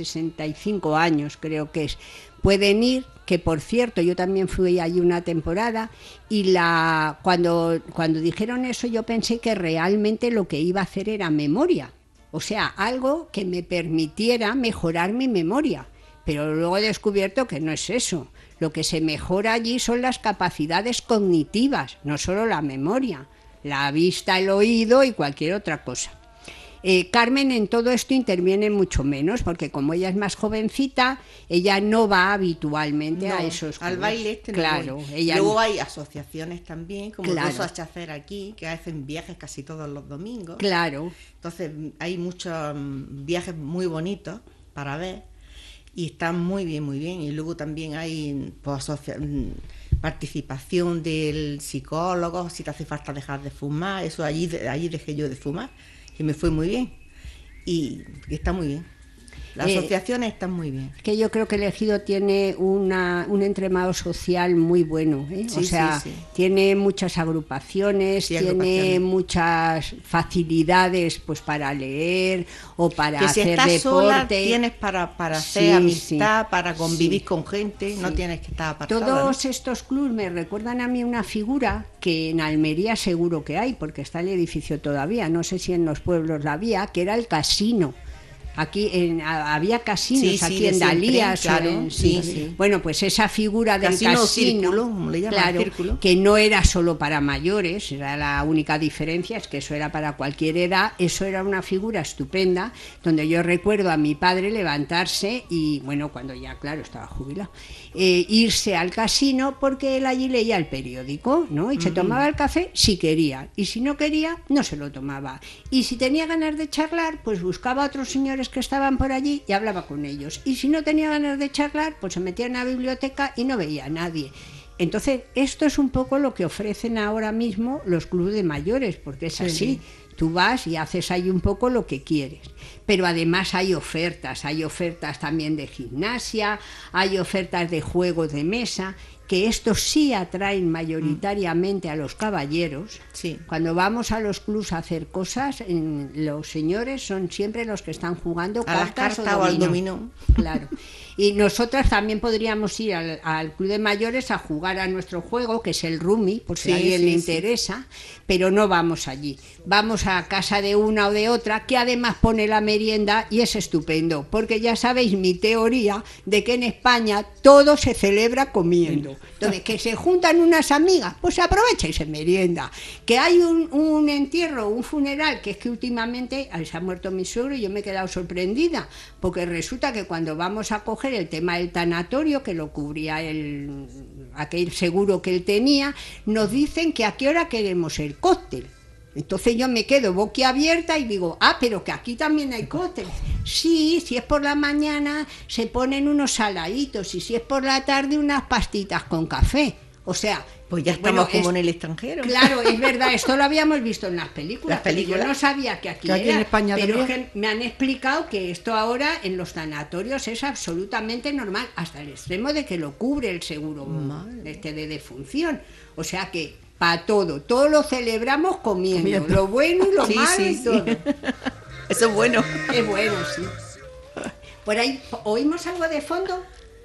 65 años, creo que es, pueden ir, que por cierto, yo también fui allí una temporada, y cuando dijeron eso yo pensé que realmente lo que iba a hacer era memoria, o sea, algo que me permitiera mejorar mi memoria. Pero luego he descubierto que no es eso. Lo que se mejora allí son las capacidades cognitivas, no solo la memoria, la vista, el oído y cualquier otra cosa. Carmen en todo esto interviene mucho menos, porque como ella es más jovencita, ella no va habitualmente a No, esos al clubs. baile no Claro, voy. ella Luego hay asociaciones también, como Claro. Rosas Chacer aquí, que hacen viajes casi todos los domingos. Claro. Entonces hay muchos viajes muy bonitos para ver y están muy bien, muy bien. Y luego también hay pues, participación del psicólogo, si te hace falta dejar de fumar, eso allí dejé yo de fumar y me fue muy bien. Y está muy bien. Las asociaciones están muy bien. Que yo creo que el Ejido tiene un entramado social muy bueno, ¿eh? Sí, o sea, sí. tiene muchas agrupaciones, Sí, tiene agrupaciones. muchas facilidades pues para leer o para Que si hacer estás deporte. sola tienes para hacer Sí, amistad, sí. para convivir Sí. con gente, no Sí. tienes que estar apartada. Todos ¿no? estos clubs me recuerdan a mí una figura que en Almería seguro que hay, porque está el edificio todavía, no sé si en los pueblos la había, que era el casino. Aquí había casinos Sí, sí, aquí de en siempre, Dalías, claro, sí. sí. Bueno, pues esa figura del Casino o casino, círculo, como le llaman, claro, círculo. que no era solo para mayores, era la única diferencia, es que eso era para cualquier edad, eso era una figura estupenda, donde yo recuerdo a mi padre levantarse y, bueno, cuando ya, claro, estaba jubilado, irse al casino porque él allí leía el periódico, ¿no? Y se tomaba el café si quería, y si no quería, no se lo tomaba. Y si tenía ganas de charlar, pues buscaba a otros señores que estaban por allí y hablaba con ellos. Y si no tenía ganas de charlar, pues se metía en la biblioteca y no veía a nadie. Entonces, esto es un poco lo que ofrecen ahora mismo los clubes de mayores, porque es así. Tú vas y haces ahí un poco lo que quieres. Pero además hay ofertas también de gimnasia, hay ofertas de juegos de mesa, que estos sí atraen mayoritariamente a los caballeros. Sí. Cuando vamos a los clubs a hacer cosas, los señores son siempre los que están jugando A las cartas cartas o al dominó. Claro. Y nosotras también podríamos ir al club de mayores a jugar a nuestro juego, que es el Rumi, por si Sí, a alguien sí, le sí. interesa, pero no vamos allí. Vamos a casa de una o de otra, que además pone la merienda y es estupendo, porque ya sabéis mi teoría de que en España todo se celebra comiendo. Entonces, que se juntan unas amigas, pues se aprovecha y se merienda. Que hay un entierro, un funeral, que es que últimamente se ha muerto mi suegro y yo me he quedado sorprendida, porque resulta que cuando vamos a coger el tema del tanatorio, que lo cubría aquel seguro que él tenía, nos dicen que a qué hora queremos el cóctel. Entonces yo me quedo boquiabierta y digo, pero que aquí también hay cócteles. Sí, si es por la mañana se ponen unos saladitos y si es por la tarde unas pastitas con café. O sea, Pues ya bueno, estamos como en el extranjero. Claro, es verdad, esto lo habíamos visto en las películas. Las películas. Yo no sabía que aquí, Que aquí era, en España pero es también. que me han explicado que esto ahora en los tanatorios es absolutamente normal, hasta el extremo de que lo cubre el seguro de defunción. O sea que para todo lo celebramos comiendo. Lo bueno y lo Sí, malo sí, y sí. todo. Eso es bueno. Es bueno, sí. Por ahí, ¿oímos algo de fondo?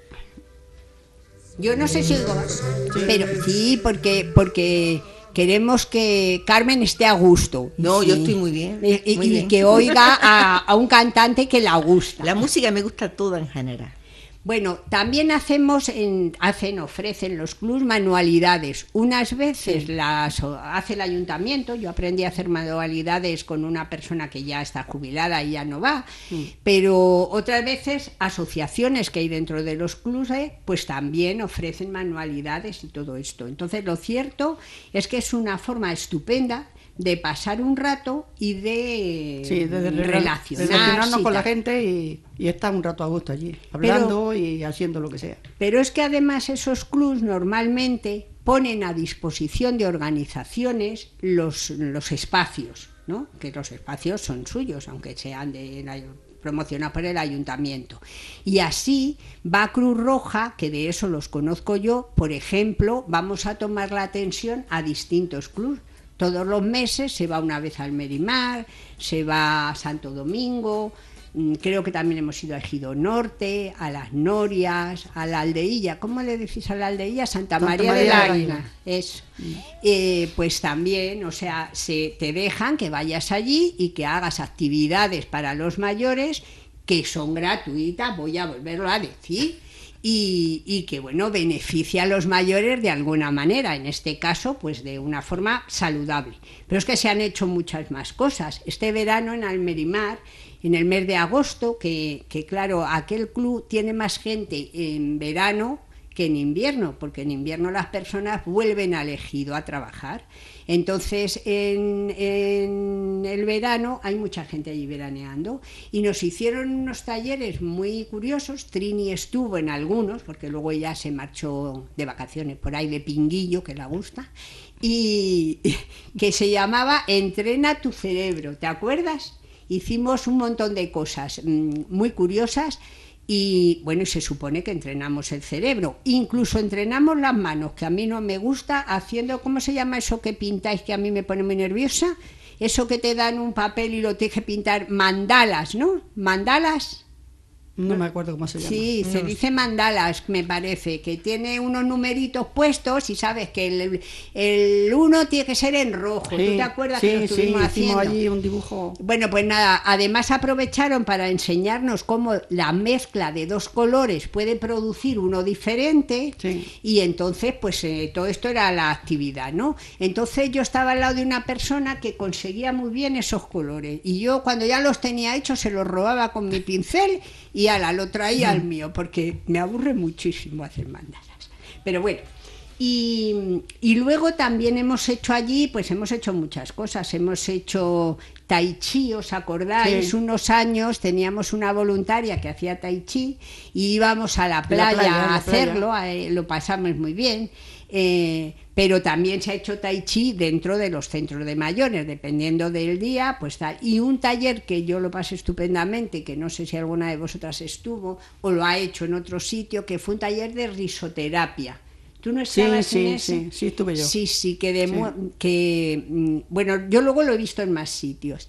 Yo no sé si oigo, pero sí, porque queremos que Carmen esté a gusto. No, Sí. yo estoy muy bien. Y muy bien. que oiga a un cantante que la gusta. La música me gusta toda en general. Bueno, también ofrecen los clubs manualidades. Unas veces las hace el ayuntamiento. Yo aprendí a hacer manualidades con una persona que ya está jubilada y ya no va. Pero otras veces asociaciones que hay dentro de los clubs, pues también ofrecen manualidades y todo esto. Entonces, lo cierto es que es una forma estupenda de pasar un rato y de relacionarnos y con la tal. gente y estar un rato a gusto allí, hablando y haciendo lo que sea. Pero es que además esos clubs normalmente ponen a disposición de organizaciones los espacios, ¿no? Que los espacios son suyos, aunque sean promocionados por el ayuntamiento. Y así va Cruz Roja, que de eso los conozco yo, por ejemplo, vamos a tomar la atención a distintos clubs. Todos los meses se va una vez al Merimar, se va a Santo Domingo, creo que también hemos ido a Ejido Norte, a Las Norias, a la Aldeilla. ¿Cómo le decís a la Aldeilla? Santa María de la Águila. Eso. Pues también, o sea, te dejan que vayas allí y que hagas actividades para los mayores que son gratuitas, voy a volverlo a decir. y que, bueno, beneficia a los mayores de alguna manera, en este caso, pues de una forma saludable. Pero es que se han hecho muchas más cosas. Este verano en Almerimar, en el mes de agosto, que claro, aquel club tiene más gente en verano que en invierno, porque en invierno las personas vuelven al ejido a trabajar. Entonces en el verano hay mucha gente allí veraneando y nos hicieron unos talleres muy curiosos. Trini estuvo en algunos, porque luego ella se marchó de vacaciones por ahí de pinguillo, que le gusta, y que se llamaba Entrena tu cerebro, ¿te acuerdas? Hicimos un montón de cosas muy curiosas. Y bueno, se supone que entrenamos el cerebro, incluso entrenamos las manos, que a mí no me gusta, haciendo, ¿cómo se llama eso que pintáis, que a mí me pone muy nerviosa? Eso que te dan un papel y lo tienes que pintar, mandalas, ¿no? ¿Mandalas? No me acuerdo cómo se llama. Sí, se dice mandalas, me parece, que tiene unos numeritos puestos y sabes que el uno tiene que ser en rojo. Sí, ¿Tú te acuerdas que lo estuvimos haciendo? Hicimos allí un dibujo. Bueno, pues nada, además aprovecharon para enseñarnos cómo la mezcla de dos colores puede producir uno diferente, Sí. y entonces pues todo esto era la actividad, ¿no? Entonces yo estaba al lado de una persona que conseguía muy bien esos colores y yo cuando ya los tenía hechos se los robaba con mi pincel y ala, lo traía al mío, porque me aburre muchísimo hacer mandalas. Pero bueno, y luego también hemos hecho allí, pues hemos hecho muchas cosas. Hemos hecho tai chi, ¿os acordáis? Sí. Unos años teníamos una voluntaria que hacía tai chi y íbamos a la playa a hacerlo, lo pasamos muy bien. Pero también se ha hecho tai chi dentro de los centros de mayores, dependiendo del día, pues tal. Y un taller que yo lo pasé estupendamente, que no sé si alguna de vosotras estuvo o lo ha hecho en otro sitio, que fue un taller de risoterapia. ¿Tú no estabas en ese? Sí, estuve yo. Sí, bueno, yo luego lo he visto en más sitios.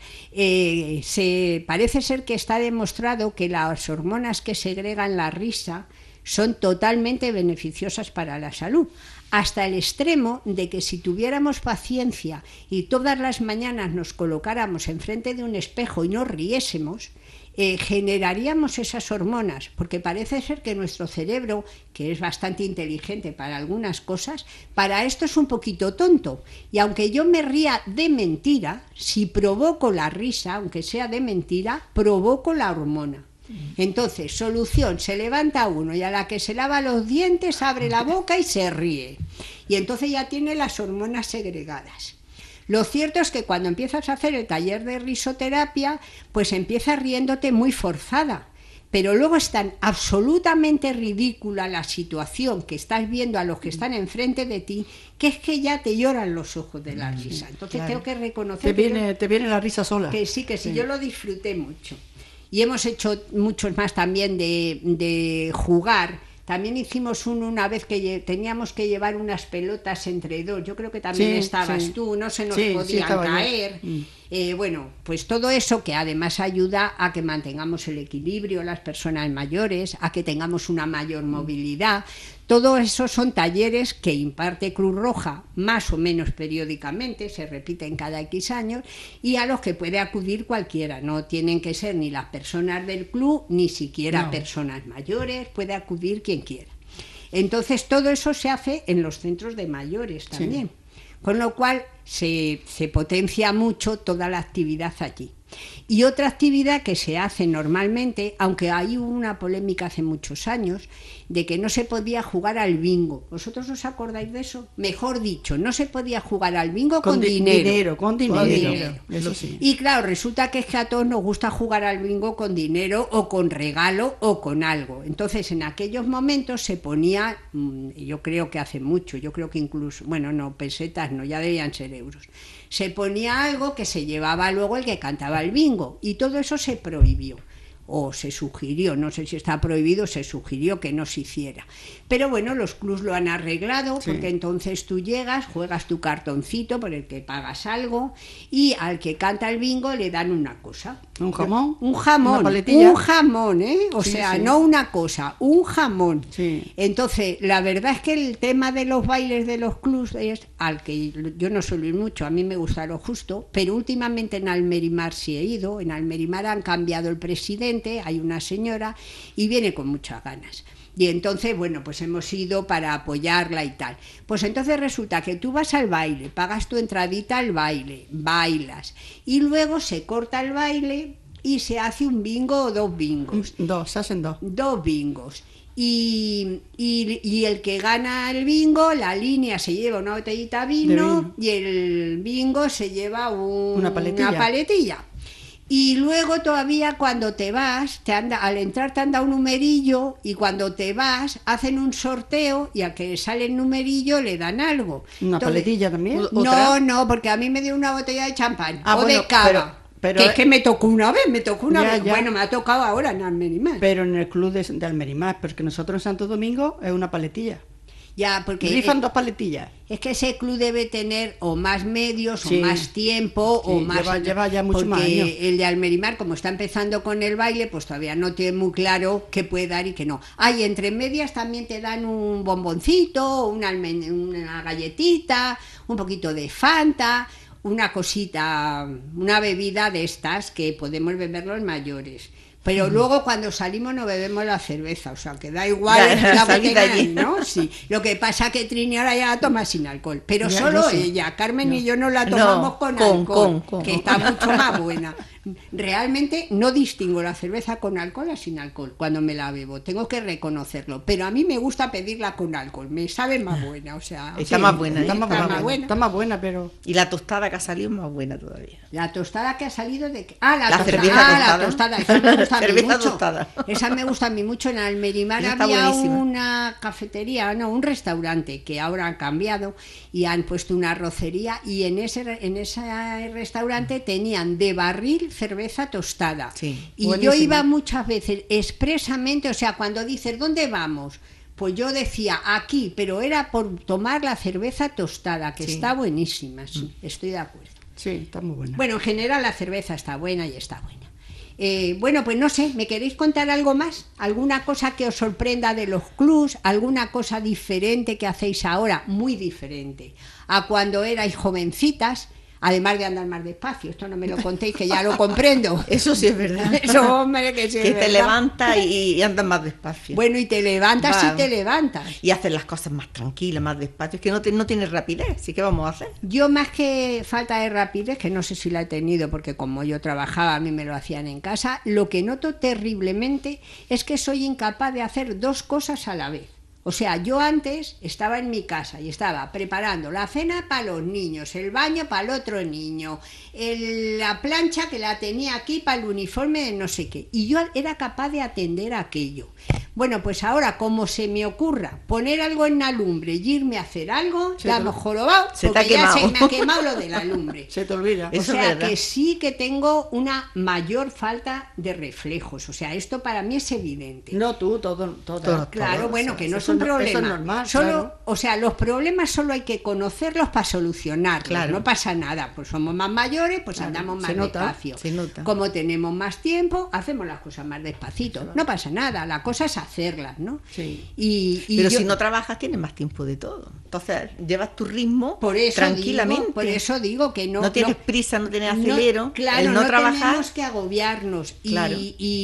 Parece ser que está demostrado que las hormonas que segregan la risa son totalmente beneficiosas para la salud, hasta el extremo de que si tuviéramos paciencia y todas las mañanas nos colocáramos enfrente de un espejo y nos riésemos, generaríamos esas hormonas, porque parece ser que nuestro cerebro, que es bastante inteligente para algunas cosas, para esto es un poquito tonto, y aunque yo me ría de mentira, si provoco la risa, aunque sea de mentira, provoco la hormona. Entonces, solución, se levanta uno y a la que se lava los dientes abre la boca y se ríe, y entonces ya tiene las hormonas segregadas. Lo cierto es que cuando empiezas a hacer el taller de risoterapia, pues empiezas riéndote muy forzada, pero luego es tan absolutamente ridícula la situación que estás viendo a los que están enfrente de ti, que es que ya te lloran los ojos de la risa. Entonces Claro. tengo que reconocer Te viene la risa sola. que sí, yo lo disfruté mucho. Y hemos hecho muchos más también de jugar. También hicimos una vez que teníamos que llevar unas pelotas entre dos. Yo creo que también Sí, estabas sí. tú, no se nos Sí, sí, podían estaba yo. caer. Bueno, pues todo eso que además ayuda a que mantengamos el equilibrio las personas mayores, a que tengamos una mayor movilidad. Todo eso son talleres que imparte Cruz Roja más o menos periódicamente, se repiten cada X años, y a los que puede acudir cualquiera. No tienen que ser ni las personas del club, ni siquiera No. personas mayores, puede acudir quien quiera. Entonces todo eso se hace en los centros de mayores también. Con lo cual se potencia mucho toda la actividad allí. Y otra actividad que se hace normalmente, aunque hay una polémica hace muchos años, de que no se podía jugar al bingo. ¿Vosotros os acordáis de eso? Mejor dicho, no se podía jugar al bingo con dinero. Con dinero. Eso sí. Y claro, resulta que es que a todos nos gusta jugar al bingo con dinero o con regalo o con algo. Entonces, en aquellos momentos se ponía, yo creo que hace mucho, yo creo que incluso, bueno, no, pesetas no, ya debían ser euros. Se ponía algo que se llevaba luego el que cantaba el bingo, y todo eso se prohibió. O se sugirió, no sé si está prohibido, se sugirió que no se hiciera. Pero bueno, los clubs lo han arreglado, Sí. porque entonces tú llegas, juegas tu cartoncito por el que pagas algo, y al que canta el bingo le dan una cosa. Un jamón. Un jamón, Una paletilla. un jamón, ¿eh? O Sí, sea, sí. no una cosa, un jamón. Sí. Entonces, la verdad es que el tema de los bailes de los clubs es al que yo no suelo ir mucho, a mí me gusta lo justo, pero últimamente en Almerimar sí he ido. En Almerimar han cambiado el presidente, hay una señora y viene con muchas ganas. Y entonces, bueno, pues hemos ido para apoyarla y tal. Pues entonces resulta que tú vas al baile, pagas tu entradita al baile, bailas, y luego se corta el baile y se hace un bingo o 2 bingos. Se hacen 2. 2 bingos. Y el que gana el bingo, la línea se lleva una botellita de vino y el bingo se lleva una paletilla. Y luego todavía cuando te vas, al entrar te han dado un numerillo y cuando te vas hacen un sorteo y al que sale el numerillo le dan algo. ¿Una paletilla también? No, porque a mí me dio una botella de champán o bueno, de cava. Pero que es que me tocó una vez. Ya. Bueno, me ha tocado ahora en Almerimar. Pero en el club de Almerimar, porque nosotros en Santo Domingo es una paletilla. Ya, porque rifan 2 paletillas. Es que ese club debe tener o más medios, o más tiempo, o más... Lleva ya mucho más años. Porque el de Almerimar, como está empezando con el baile, pues todavía no tiene muy claro qué puede dar y qué no. Y entre medias también te dan un bomboncito, una galletita, un poquito de Fanta, una cosita, una bebida de estas que podemos beber los mayores. Pero luego cuando salimos no bebemos la cerveza, o sea, que da igual la botella, ¿no? Sí. Lo que pasa que Trini ahora ya la toma sin alcohol, pero ya, solo ella, Carmen y yo no la tomamos con alcohol, que está mucho más buena. Realmente no distingo la cerveza con alcohol a sin alcohol cuando me la bebo, tengo que reconocerlo, pero a mí me gusta pedirla con alcohol, me sabe más buena, o sea... Está más buena, está más buena, pero... Y la tostada que ha salido es más buena todavía. La tostada que ha salido de... la tostada, esa me gusta a mí mucho. Tostada. Esa me gusta a mí mucho. En Almerimar había una cafetería, un restaurante que ahora han cambiado y han puesto una arrocería y en ese restaurante tenían de barril cerveza tostada. Sí, y buenísima. Yo iba muchas veces expresamente, o sea, cuando dices ¿dónde vamos? Pues yo decía aquí, pero era por tomar la cerveza tostada, que está buenísima, sí, estoy de acuerdo. Sí, está muy buena. Bueno, en general la cerveza está buena y está buena. Bueno, pues no sé, ¿me queréis contar algo más? ¿Alguna cosa que os sorprenda de los clubs? ¿Alguna cosa diferente que hacéis ahora? Muy diferente a cuando erais jovencitas, además de andar más despacio. Esto no me lo contéis, que ya lo comprendo. Eso sí es verdad. Eso, hombre, que sí es que verdad. Te levantas y andas más despacio. Bueno, y te levantas y te levantas. Y haces las cosas más tranquilas, más despacio. Es que no tienes rapidez, ¿sí? ¿Qué vamos a hacer? Yo más que falta de rapidez, que no sé si la he tenido, porque como yo trabajaba, a mí me lo hacían en casa, lo que noto terriblemente es que soy incapaz de hacer 2 cosas a la vez. O sea, yo antes estaba en mi casa y estaba preparando la cena para los niños, el baño para el otro niño, la plancha que la tenía aquí para el uniforme de no sé qué. Y yo era capaz de atender aquello. Bueno, pues ahora, como se me ocurra poner algo en la lumbre y irme a hacer algo, ya hemos jorobado, porque ya se me ha quemado lo de la lumbre. Se te olvida. O sea, que sí que tengo una mayor falta de reflejos. O sea, esto para mí es evidente. No, tú, todo. Claro, bueno, que no es un problema. Eso es normal, solo, claro. O sea, los problemas solo hay que conocerlos para solucionarlos. Claro. No pasa nada. Pues somos más mayores, pues andamos más despacio. Se nota. Como tenemos más tiempo, hacemos las cosas más despacito. Claro. No pasa nada. La cosa es hacerlas, ¿no? Sí. Pero si no trabajas tienes más tiempo de todo. Entonces llevas tu ritmo tranquilamente. Por eso digo que no tienes prisa, no tienes acelero. Claro, no trabajar, tenemos que agobiarnos. Claro.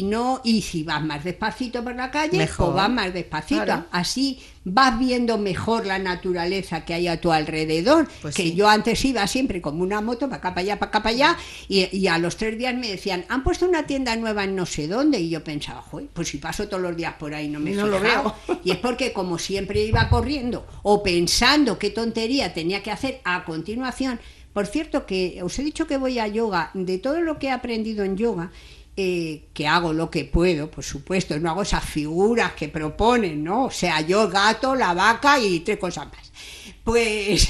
Y si vas más despacito por la calle, mejor. pues vas más despacito. Claro. Así vas viendo mejor la naturaleza que hay a tu alrededor. Pues que sí. Yo antes iba siempre como una moto para acá, para allá, y a los 3 días me decían, han puesto una tienda nueva en no sé dónde, y yo pensaba, joder, pues si paso todos los días por ahí no me he fijado. Lo veo. Y es porque como siempre iba corriendo o pensando qué tontería tenía que hacer a continuación. Por cierto, que os he dicho que voy a yoga. De todo lo que he aprendido en yoga, que hago lo que puedo, por supuesto, no hago esas figuras que proponen, ¿no? O sea, yo el gato, la vaca y 3 cosas más. Pues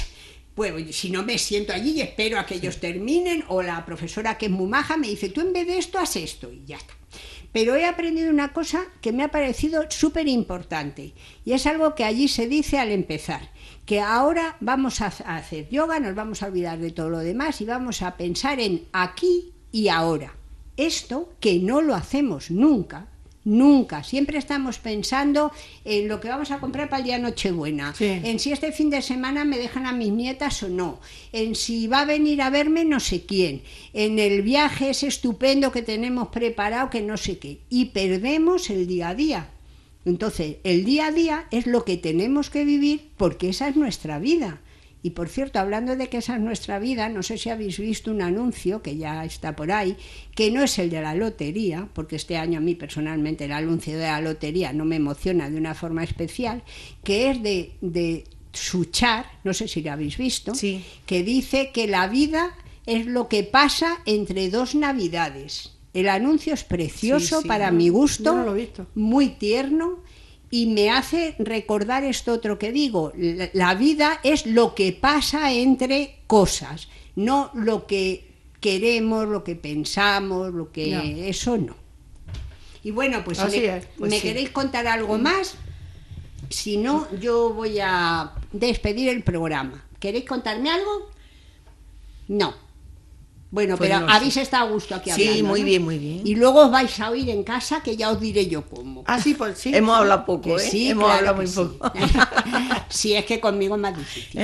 si no me siento allí y espero a que ellos terminen, o la profesora, que es muy maja, me dice, tú en vez de esto haz esto, y ya está. Pero he aprendido una cosa que me ha parecido súper importante, y es algo que allí se dice al empezar, que ahora vamos a hacer yoga, nos vamos a olvidar de todo lo demás y vamos a pensar en aquí y ahora. Esto que no lo hacemos nunca, siempre estamos pensando en lo que vamos a comprar para el día Nochebuena, sí. En si este fin de semana me dejan a mis nietas o no, en si va a venir a verme no sé quién, en el viaje ese estupendo que tenemos preparado que no sé qué, y perdemos el día a día. Entonces, el día a día es lo que tenemos que vivir porque esa es nuestra vida. Y por cierto, hablando de que esa es nuestra vida, no sé si habéis visto un anuncio que ya está por ahí, que no es el de la lotería, porque este año a mí personalmente el anuncio de la lotería no me emociona de una forma especial, que es de Suchar, no sé si lo habéis visto, Sí. que dice que la vida es lo que pasa entre dos navidades. El anuncio es precioso Sí, sí, para no, mi gusto, yo no lo he visto. muy tierno, y me hace recordar esto otro que digo, la vida es lo que pasa entre cosas, no lo que queremos, lo que pensamos, lo que... Ya. Eso no. Y bueno, pues, Así me, es, pues ¿me sí. queréis contar algo más? Si no, yo voy a despedir el programa. ¿Queréis contarme algo? No. Bueno, Pues pero no, habéis sí. estado a gusto aquí Sí, hablando, muy ¿no? bien, muy bien. Y luego os vais a oír en casa, que ya os diré yo cómo. Ah, sí, pues sí. Hemos hablado poco, Que ¿eh? sí, Hemos claro hablado que muy sí. poco. Sí, es que conmigo es más difícil.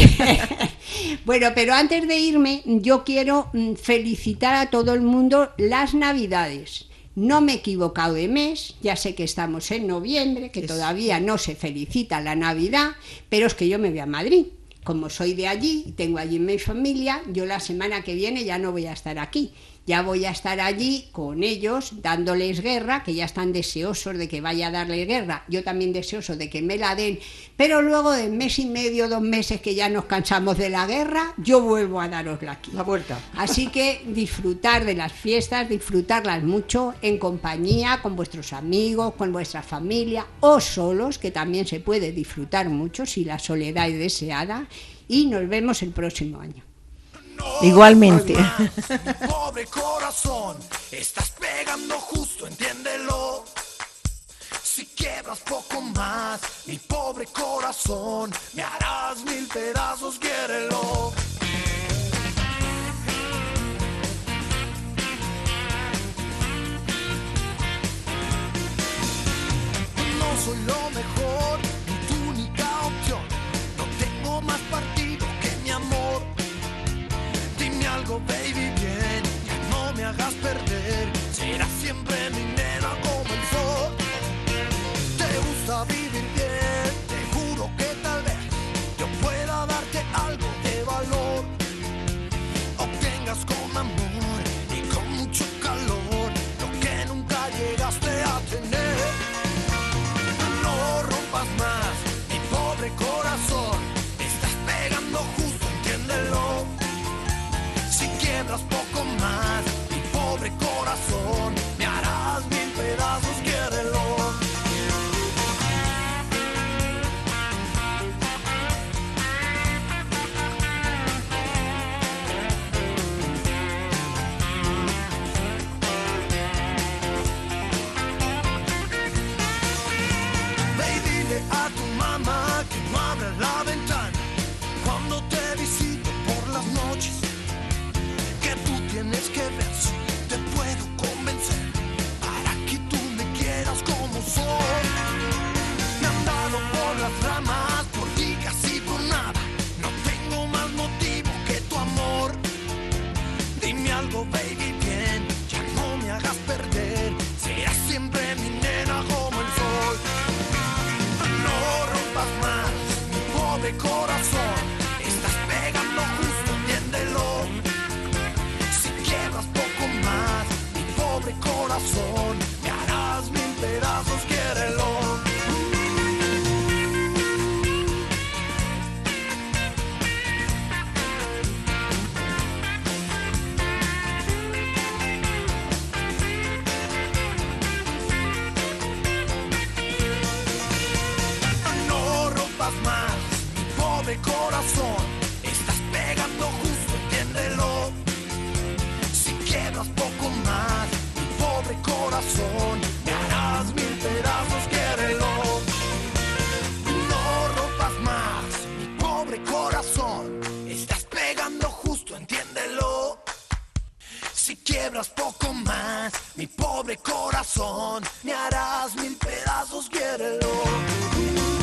Bueno, pero antes de irme, yo quiero felicitar a todo el mundo las Navidades. No me he equivocado de mes, ya sé que estamos en noviembre, que Es- todavía no se felicita la Navidad, pero es que yo me voy a Madrid. Como soy de allí y tengo allí mi familia, yo la semana que viene ya no voy a estar aquí. Ya voy a estar allí con ellos, dándoles guerra, que ya están deseosos de que vaya a darles guerra. Yo también deseoso de que me la den. Pero luego de mes y medio, 2 meses que ya nos cansamos de la guerra, yo vuelvo a darosla aquí. La vuelta. Así que disfrutar de las fiestas, disfrutarlas mucho en compañía, con vuestros amigos, con vuestra familia o solos, que también se puede disfrutar mucho si la soledad es deseada. Y nos vemos el próximo año. Igualmente. Mi pobre corazón, estás pegando justo, entiéndelo. Si quiebras poco más, mi pobre corazón, me harás 1000 pedazos, quiérelo. No soy lo mejor, ni tu única opción. No tengo más partido que mi amor. Dime algo, baby, bien, ya no me hagas perder. Serás siempre mi nena como el sol. Te gusta vivir bien, te juro que tal vez yo pueda darte algo de valor. Obtengas con amor y con mucho calor lo que nunca llegaste a tener. No rompas más mi pobre corazón, estás pegando justo, entiéndelo. Si quiebras poco más, mi pobre corazón, me harás 1000 pedazos, quiérelo. Ve y dile a tu mamá que no abra la ventana cuando te visito por las noches. Que tú tienes que ver si te puedo convencer para que tú me quieras como soy. Me han dado por las ramas, por ligas y por nada. No tengo más motivo que tu amor. Dime algo, baby, bien, ya no me hagas perder. Serás siempre mi nena como el sol. No rompas más mi pobre corazón, estás pegando justo, entiéndelo. Si quiebras poco más, mi pobre corazón, me harás 1000 pedazos, quiérelo. No rompas más mi pobre corazón, estás pegando justo, entiéndelo. Si quiebras poco más, mi pobre corazón, me harás 1000 pedazos, quiérelo. No rompas más, mi pobre corazón, estás pegando justo, entiéndelo. Si quiebras poco más, mi pobre corazón, me harás 1000 pedazos, quiérelo.